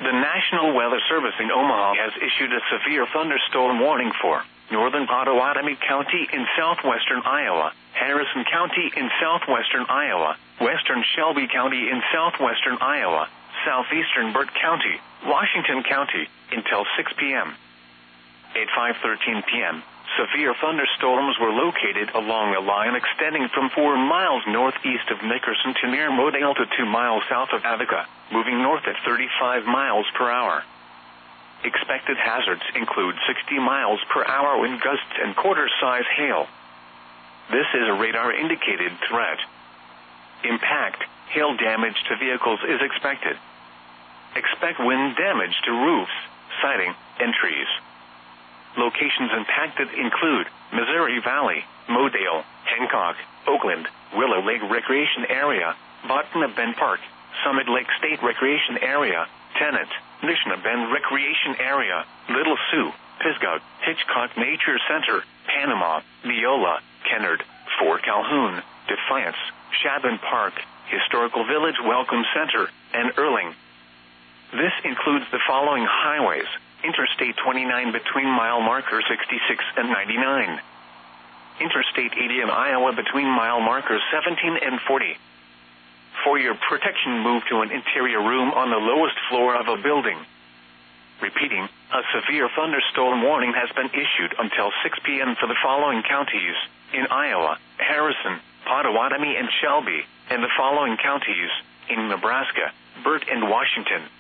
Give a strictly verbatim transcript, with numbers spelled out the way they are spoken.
The National Weather Service in Omaha has issued a severe thunderstorm warning for northern Pottawatomie County in southwestern Iowa, Harrison County in southwestern Iowa, western Shelby County in southwestern Iowa, southeastern Burt County, Washington County, until six p.m. At five thirteen p.m., severe thunderstorms were located along a line extending from four miles northeast of Nickerson to near Modale to two miles south of Avica, moving north at thirty-five miles per hour. Expected hazards include sixty miles per hour wind gusts and quarter-size hail. This is a radar-indicated threat. Impact, hail damage to vehicles is expected. Expect wind damage to roofs, siding, and trees. Locations impacted include Missouri Valley, Modale, Hancock, Oakland, Willow Lake Recreation Area, Botana Bend Park, Summit Lake State Recreation Area, Tennant, Nishna Bend Recreation Area, Little Sioux, Pisgah, Hitchcock Nature Center, Panama, Neola, Kennard, Fort Calhoun, Defiance, Shaban Park, Historical Village Welcome Center, and Erling. This includes the following highways: Interstate twenty-nine between mile markers sixty-six and ninety-nine. Interstate eighty in Iowa between mile markers seventeen and forty. For your protection, move to an interior room on the lowest floor of a building. Repeating, a severe thunderstorm warning has been issued until six p.m. for the following counties in Iowa: Harrison, Pottawatomie, and Shelby, and the following counties in Nebraska: Burt and Washington.